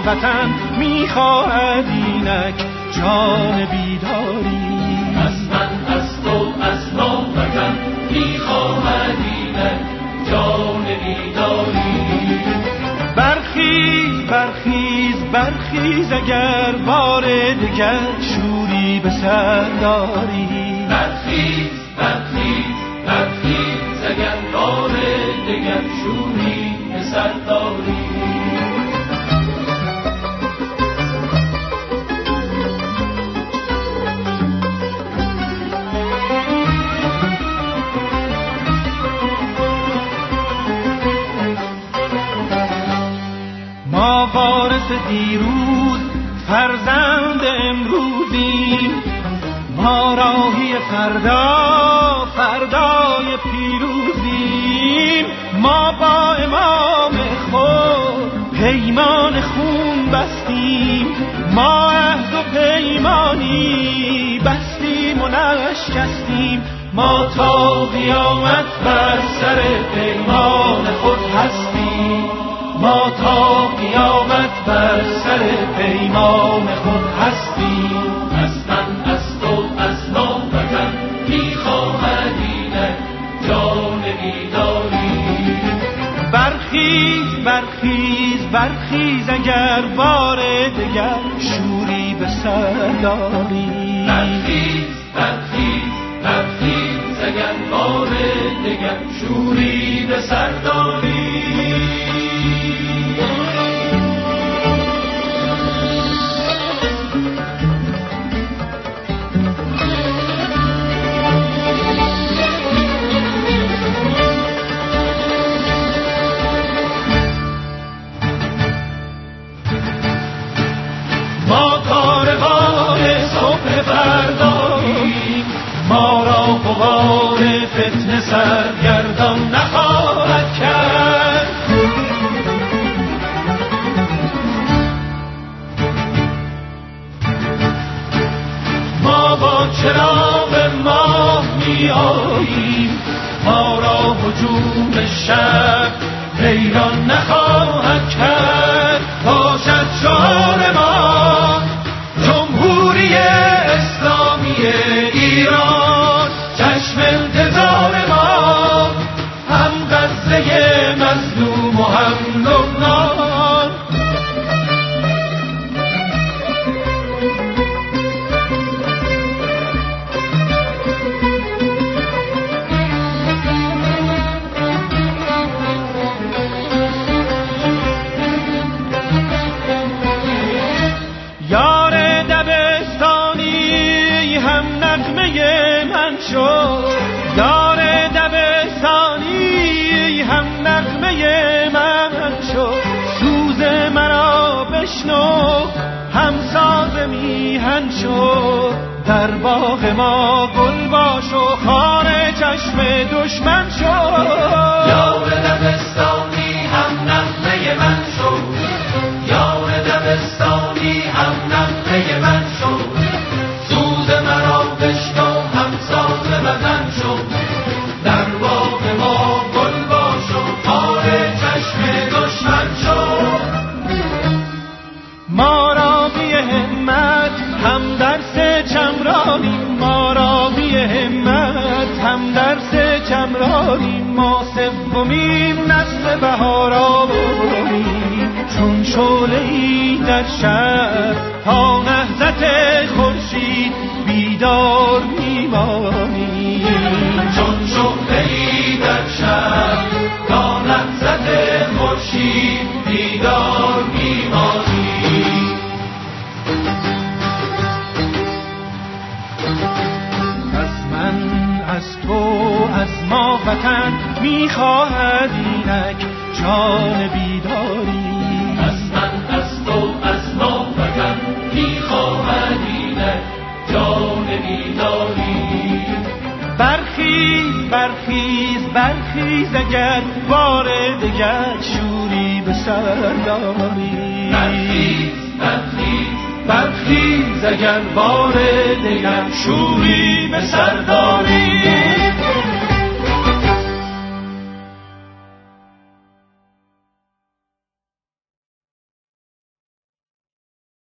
وطن میخواهد اینک جان بیداری. از من، از تو، از ما وطن میخواهد اینک جان بیداری. برخیز برخیز برخیز اگر بار دگر شوری به سر داری. برخیز برخیز برخیز اگر بار دگر شوری به سر داری. ما وارث دیروز فرزند امروزیم، ما راهی فردا فردای پیروزیم. ما با امام خود پیمان خون بستیم، ما عهد و پیمانی بستیم و نشکستیم. ما تا قیامت بر سر پیمان خود هستیم، ما تا قیامت بر سر پیمان خود هستیم. از من، از تو، از ما وطن میخواهد اینک جان بیداری. برخیز برخیز برخیز اگر بار دگر شوری به سر داری. برخیز برخیز برخیز اگر بار دگر شوری به سر داری. ما را غبار فتنه سرگردان نخواهد کرد. ما با چراغ ماه می آییم، ما را هجوم شب حیران نخواهد کرد. باشد شعار ما جمهوری اسلامی ایران، چشم انتظار ما هم غزه مظلوم و هم لبنان. یار دبستانی هم نغمه من شد، یار دبستانی هم نغمه من شد. سوز مرا بشنو هم ساز میهن شد، در باغ ما گل باش و خار چشم دشمن شد. یار دبستانی هم نغمه من شد، یار دبستانی هم نغمه من شد. سوز مرا بشنو هم ساز وطن شد، در باغ ما گل باش و خار چشم دشمن شد. ما را بی همت هم درس چمرانیم، ما را بی همت هم درس چمرانیم. ما سومیم نسل بهارانیم، چون شعله‌ای در شب تا نهضت خورشید بیدار میمانیم. چون شعله‌ای در شب تا نهضت خورشید بیدار میمانیم. از من، از تو، از ما وطن میخواهد اینک جان بیداری. از من، از تو، از ما وطن میخواهد اینک جان بیداری. برخیز برخیز برخیز اگر بار دگر شوری به سر داری. برخیز برخیز برخیز اگر بار دگر شوری به سر داری.